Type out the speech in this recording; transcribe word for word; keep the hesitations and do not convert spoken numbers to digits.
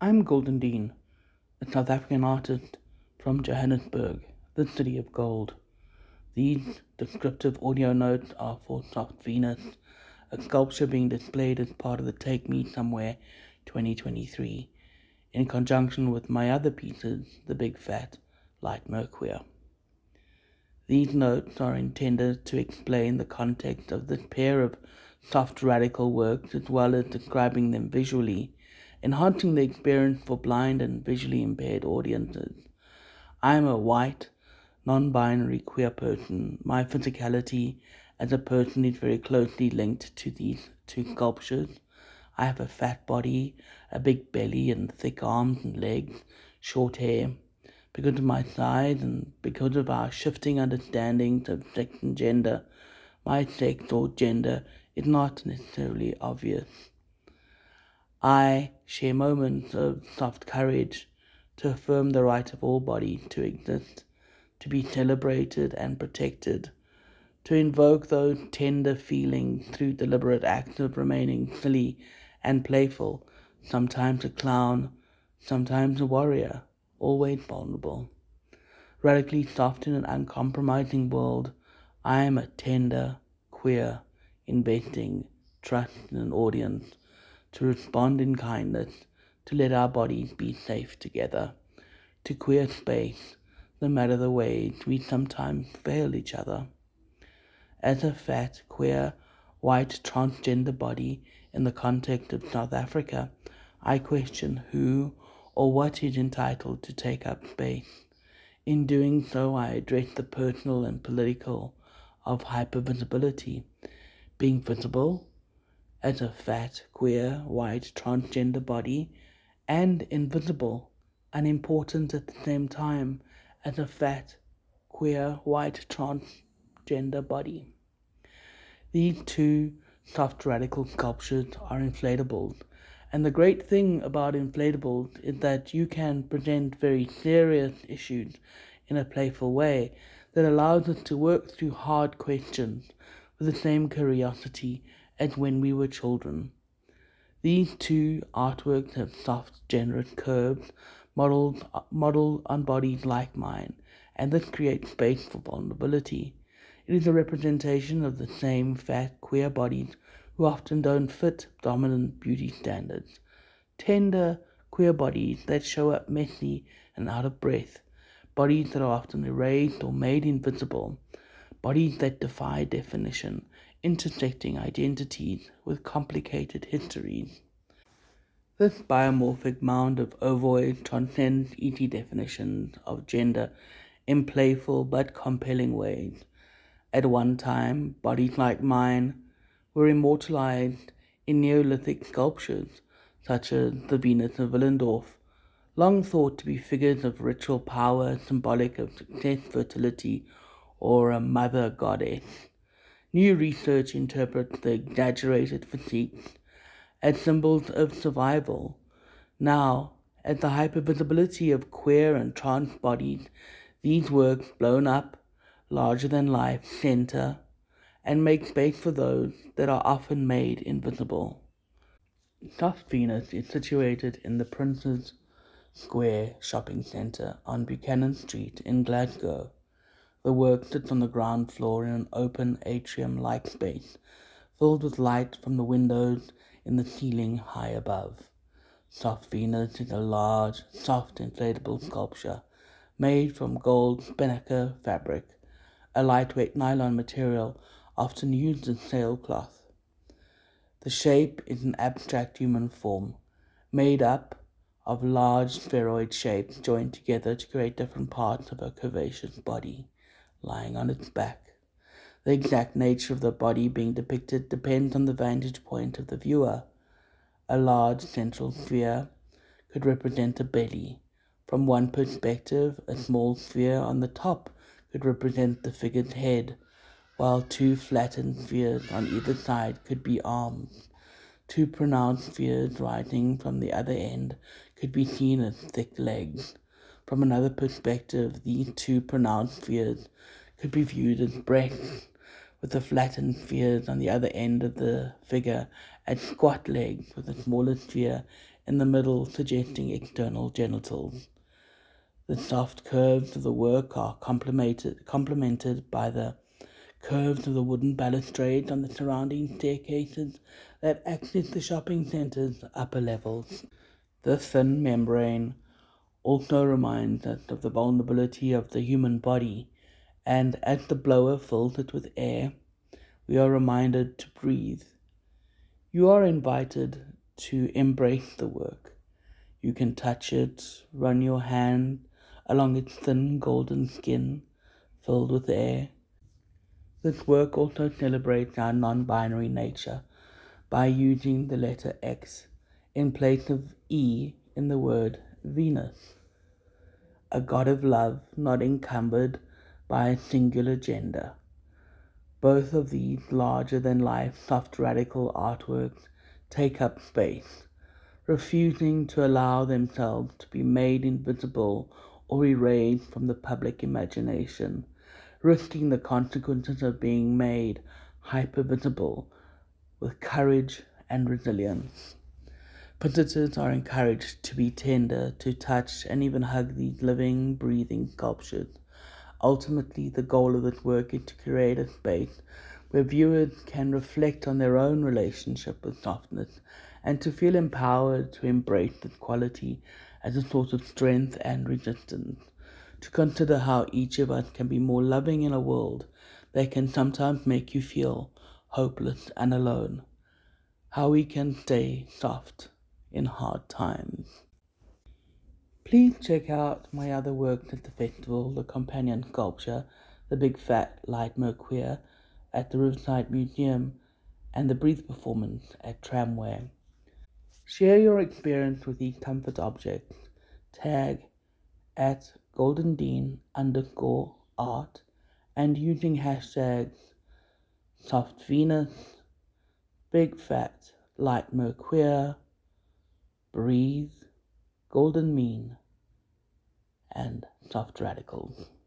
I'm Golden Dean, a South African artist from Johannesburg, the city of gold. These descriptive audio notes are for Soft Venus, a sculpture being displayed as part of the Take Me Somewhere twenty twenty-three, in conjunction with my other pieces, The Big Fat Light Mercury. These notes are intended to explain the context of this pair of soft radical works as well as describing them visually, enhancing the experience for blind and visually impaired audiences. I am a white, non-binary queer person. My physicality as a person is very closely linked to these two sculptures. I have a fat body, a big belly, and thick arms and legs, short hair. Because of my size and because of our shifting understandings of sex and gender, my sex or gender is not necessarily obvious. I share moments of soft courage to affirm the right of all bodies to exist, to be celebrated and protected, to invoke those tender feelings through deliberate acts of remaining silly and playful, sometimes a clown, sometimes a warrior, always vulnerable. Radically soft in an uncompromising world, I am a tender, queer, investing trust in an audience, to respond in kindness, to let our bodies be safe together, to queer space, no matter the ways we sometimes fail each other. As a fat, queer, white, transgender body in the context of South Africa, I question who or what is entitled to take up space. In doing so, I address the personal and political of hypervisibility. Being visible as a fat, queer, white, transgender body, and invisible, unimportant at the same time, as a fat, queer, white, transgender body. These two soft radical sculptures are inflatables, and the great thing about inflatables is that you can present very serious issues in a playful way that allows us to work through hard questions with the same curiosity as when we were children. These two artworks have soft, generous curves modeled, modeled on bodies like mine, and this creates space for vulnerability. It is a representation of the same fat, queer bodies who often don't fit dominant beauty standards. Tender, queer bodies that show up messy and out of breath. Bodies that are often erased or made invisible. Bodies that defy definition, intersecting identities with complicated histories. This biomorphic mound of ovoid transcends easy definitions of gender in playful but compelling ways. At one time, bodies like mine were immortalized in Neolithic sculptures, such as the Venus of Willendorf, long thought to be figures of ritual power symbolic of success, fertility, or a mother goddess. New research interprets the exaggerated physiques as symbols of survival. Now, at the hypervisibility of queer and trans bodies, these works blown up, larger than life, center, and make space for those that are often made invisible. Soft Venus is situated in the Prince's Square shopping centre on Buchanan Street in Glasgow. The work sits on the ground floor in an open atrium-like space, filled with light from the windows in the ceiling high above. Soft Venus is a large, soft inflatable sculpture made from gold spinnaker fabric, a lightweight nylon material often used as sailcloth. The shape is an abstract human form, made up of large spheroid shapes joined together to create different parts of a curvaceous body, lying on its back. The exact nature of the body being depicted depends on the vantage point of the viewer. A large central sphere could represent a belly. From one perspective, a small sphere on the top could represent the figure's head, while two flattened spheres on either side could be arms. Two pronounced spheres rising from the other end could be seen as thick legs. From another perspective, these two pronounced spheres could be viewed as breasts, with the flattened spheres on the other end of the figure as squat legs, with a smaller sphere in the middle suggesting external genitals. The soft curves of the work are complemented, complemented by the curves of the wooden balustrade on the surrounding staircases that access the shopping center's upper levels. The thin membrane also reminds us of the vulnerability of the human body, and as the blower fills it with air, we are reminded to breathe. You are invited to embrace the work. You can touch it, run your hand along its thin golden skin filled with air. This work also celebrates our non-binary nature by using the letter X in place of E in the word Venus, a god of love not encumbered by a singular gender. Both of these larger-than-life soft radical artworks take up space, refusing to allow themselves to be made invisible or erased from the public imagination, risking the consequences of being made hypervisible with courage and resilience. Visitors are encouraged to be tender, to touch, and even hug these living, breathing sculptures. Ultimately, the goal of this work is to create a space where viewers can reflect on their own relationship with softness and to feel empowered to embrace this quality as a source of strength and resistance, to consider how each of us can be more loving in a world that can sometimes make you feel hopeless and alone, how we can stay soft in hard times. Please check out my other works at the festival, the companion sculpture, the Big Fat Lightmer Queer at the Riverside Museum, and the Breathe performance at Tramway. Share your experience with these comfort objects. Tag at goldendean underscore art and using hashtags soft Venus, big fat lightmer queer, breathe, golden mean, and soft radicals.